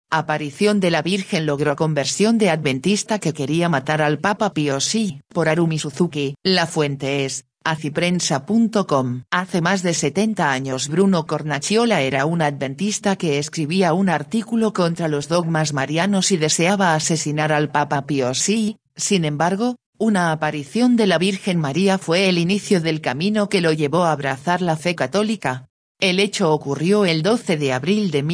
Aparición de la Virgen logró conversión de adventista que quería matar al Papa Pío VI. Por Harumi Suzuki. La fuente es aciprensa.com. Hace más de 70 años Bruno Cornacciola era un adventista que escribía un artículo contra los dogmas marianos y deseaba asesinar al Papa Pío VI. Sin embargo, una aparición de la Virgen María fue el inicio del camino que lo llevó a abrazar la fe católica. El hecho ocurrió el 12 de abril de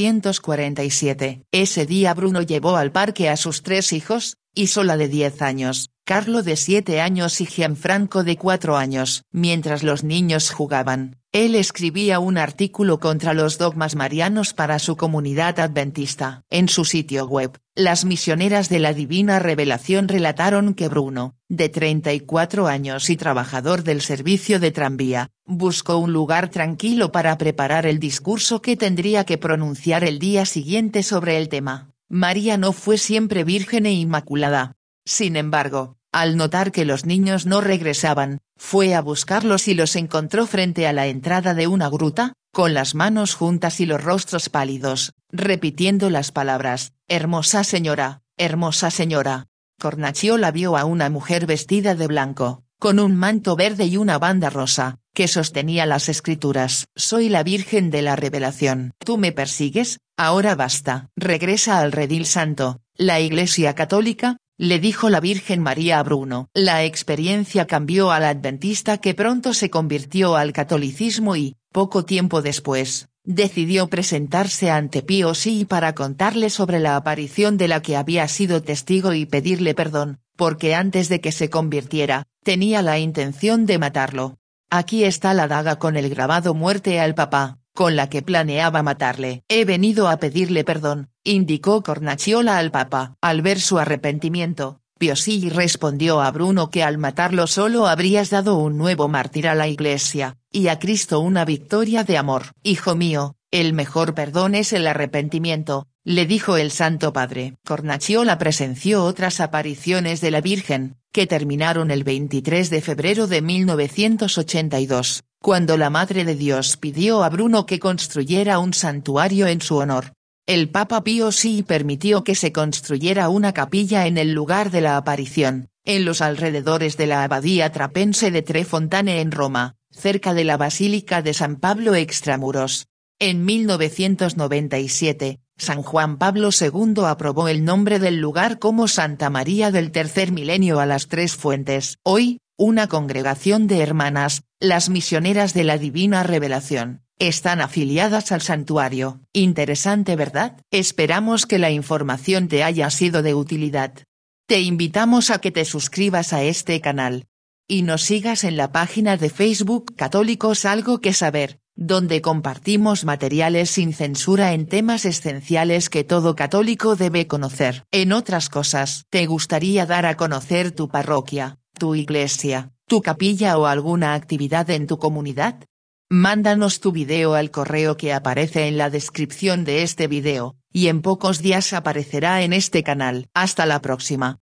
1947. Ese día Bruno llevó al parque a sus 3 hijos, Isola de 10 años, Carlo de 7 años y Gianfranco de 4 años. Mientras los niños jugaban, él escribía un artículo contra los dogmas marianos para su comunidad adventista. En su sitio web, las misioneras de la Divina Revelación relataron que Bruno, de 34 años y trabajador del servicio de tranvía, buscó un lugar tranquilo para preparar el discurso que tendría que pronunciar el día siguiente sobre el tema. María no fue siempre virgen e inmaculada. Sin embargo, al notar que los niños no regresaban, fue a buscarlos y los encontró frente a la entrada de una gruta, con las manos juntas y los rostros pálidos, repitiendo las palabras, «Hermosa señora, hermosa señora». Cornacciola vio a una mujer vestida de blanco, con un manto verde y una banda rosa, que sostenía las escrituras. «Soy la Virgen de la Revelación. ¿Tú me persigues? Ahora basta. Regresa al redil santo, la Iglesia Católica», le dijo la Virgen María a Bruno. La experiencia cambió al adventista que pronto se convirtió al catolicismo y, poco tiempo después, decidió presentarse ante Pío VI para contarle sobre la aparición de la que había sido testigo y pedirle perdón, porque antes de que se convirtiera, tenía la intención de matarlo. «Aquí está la daga con el grabado «Muerte al Papa», con la que planeaba matarle. «He venido a pedirle perdón», indicó Cornacciola al Papa. Al ver su arrepentimiento, Pío VI respondió a Bruno que al matarlo solo habrías dado un nuevo mártir a la Iglesia, y a Cristo una victoria de amor. «Hijo mío, el mejor perdón es el arrepentimiento», le dijo el Santo Padre. Cornacciola presenció otras apariciones de la Virgen, que terminaron el 23 de febrero de 1982, cuando la Madre de Dios pidió a Bruno que construyera un santuario en su honor. El Papa Pío VI permitió que se construyera una capilla en el lugar de la aparición, en los alrededores de la abadía trapense de Tre Fontane en Roma, cerca de la Basílica de San Pablo extramuros. En 1997, San Juan Pablo II aprobó el nombre del lugar como Santa María del Tercer Milenio a las Tres Fuentes. Hoy, una congregación de hermanas, las misioneras de la Divina Revelación, están afiliadas al santuario. Interesante, ¿verdad? Esperamos que la información te haya sido de utilidad. Te invitamos a que te suscribas a este canal. Y nos sigas en la página de Facebook Católicos Algo que Saber, donde compartimos materiales sin censura en temas esenciales que todo católico debe conocer. En otras cosas, ¿te gustaría dar a conocer tu parroquia, tu iglesia, tu capilla o alguna actividad en tu comunidad? Mándanos tu video al correo que aparece en la descripción de este video, y en pocos días aparecerá en este canal. Hasta la próxima.